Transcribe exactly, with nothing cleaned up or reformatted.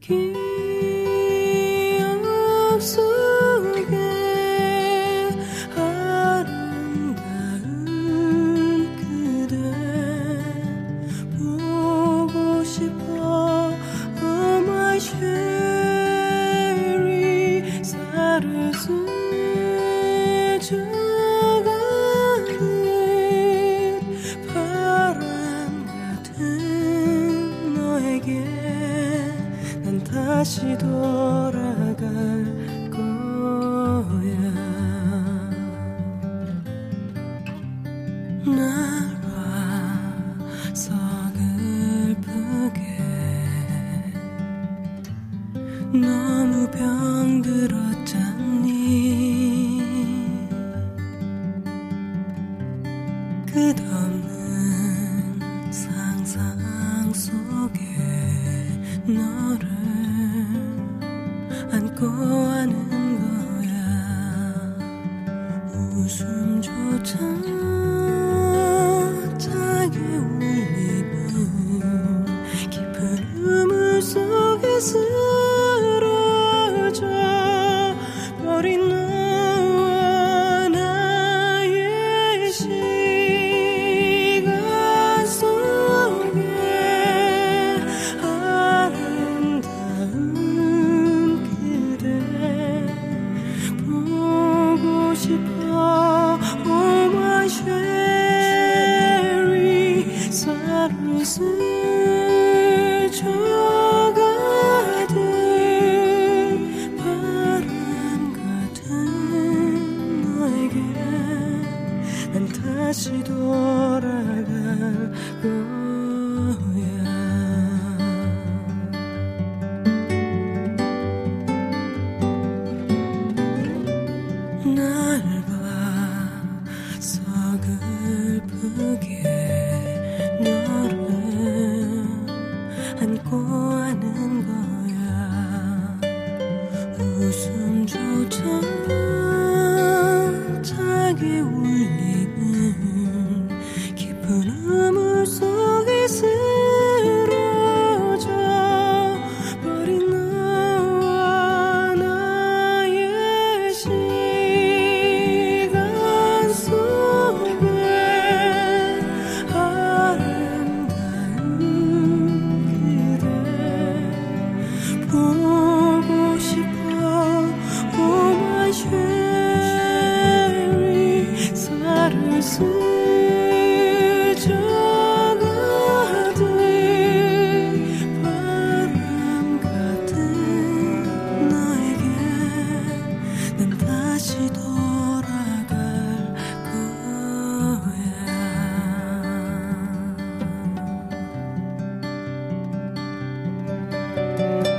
기억 속에 아름다운 그대 보고 싶어. Oh my cherry 살을 스쳐가듯 바람 같은 너에게 난 다시 돌아갈 거야. 날 봐서 슬프게 너무 병들었잖니. 끝없는 상상 속에 너를 안고 하는 거야. 웃음조차 작게 울리는 깊은 눈물 속에 쓰러져 버린 너와 나의 시간 속에 아름다운 그대 보고 싶어. Oh my cherry 살을 스쳐가듯 바람 같은 너에게 난 다시 돌아갈 거야. 날 봐서 슬프게 너를 안고 하는 거야. 웃음조차 작게 울리는 깊은 눈물 속에 쓰러져 버린 너와 나의 시간 속에 아름다운 그대 보고 싶어. Oh my cherry 살을 스쳐가듯 바람 같은 너에게 난 다시 돌아갈 거야.